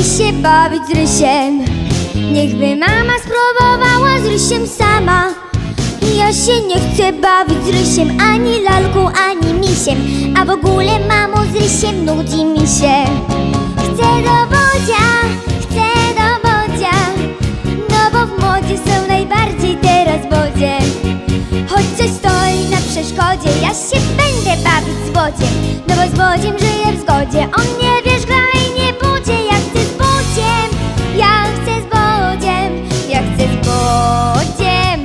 mi się bawić z rysiem. Niechby mama spróbowała z rysiem sama. Ja się nie chcę bawić z rysiem, ani lalką, ani misiem. A w ogóle mamo, z rysiem nudzi mi się. Chcę do wodzia, no bo w modzie są najbardziej teraz w wodzie. Choć coś stoi na przeszkodzie, ja się będę bawić z wodziem. No bo z wodziem żyję w zgodzie. On nie wierzga i nie budzie. Ja chcę z wodziem, ja chcę z wodziem, ja chcę z wodziem.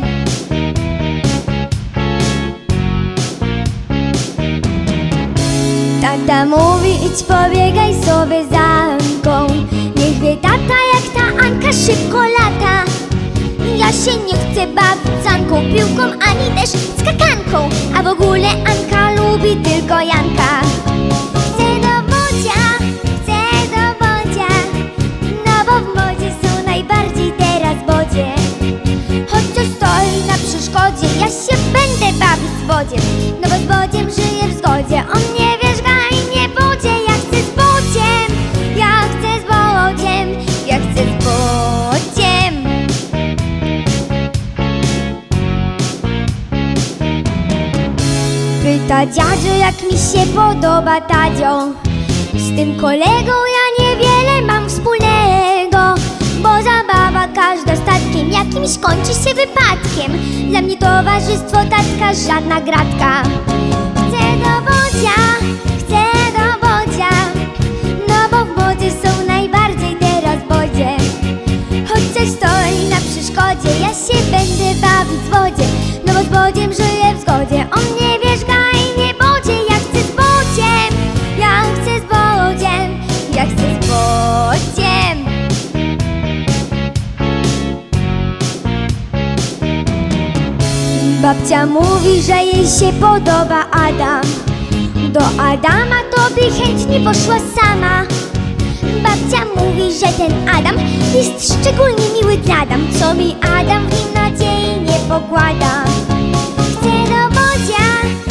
Tata mówi, idź pobiegaj sobie za Anką. Niech wie tata, jak ta Anka szybko lata. Ja się nie chcę bawić z Anką piłką, ani też skakanką. A w ogóle Anka lubi tylko Janka. Chcę do wodzia, no bo w modzie są najbardziej teraz w wodzie. Choć coś stoi na przeszkodzie, ja się będę bawić z wodziem. No bo z wodziem żyję w zgodzie. On nie wierzga i nie budzie. Ja chcę z wodziem, ja chcę z wodziem, ja chcę z wodziem. Pyta dziadzio, jak mi się podoba Tadzio. Z tym kolegą ja niewiele mam wspólnego, bo zabawa każda statkiem jakimś kończy się wypadkiem. Dla mnie towarzystwo tatka żadna gratka. Chcę do wodzia, no bo w wodzie są najbardziej teraz w wodzie. Choć coś stoi na przeszkodzie, ja się będę bawić w wodzie. No bo z wodziem żyję w zgodzie. On nie wierzga i nie budzie. Ja chcę z wodziem, ja chcę z wodziem, ja chcę z wodziem. Babcia mówi, że jej się podoba Adam. Do Adama to by chętnie poszła sama. Babcia mówi, że ten Adam jest szczególnie miły Adam, co mi Adam w nim nadziei nie pokłada. Chcę do wodzia,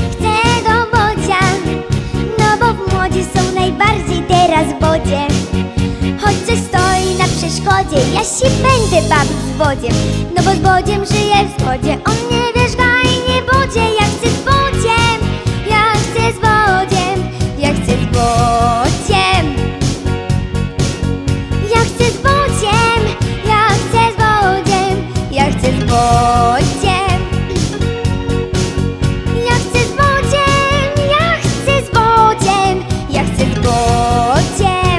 no bo w modzie są najbardziej teraz w wodzie. Choć coś stoi na przeszkodzie, ja się będę bawić z wodziem. No bo z wodziem żyję w zgodzie. On nie wierzga i nie budzie. Ja chcę z wodziem, ja chcę z wodziem, ja chcę z wodziem. Ja chcę z wodziem, ja chcę z wodziem, ja chcę z wodziem. Ja chcę z wodziem, ja chcę z wodziem, ja chcę z wodziem.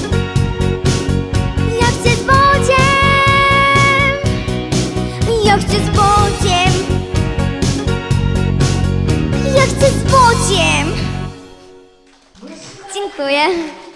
Ja chcę z wodziem, ja chcę z wodziem, ja chcę z wodziem. Dziękuję.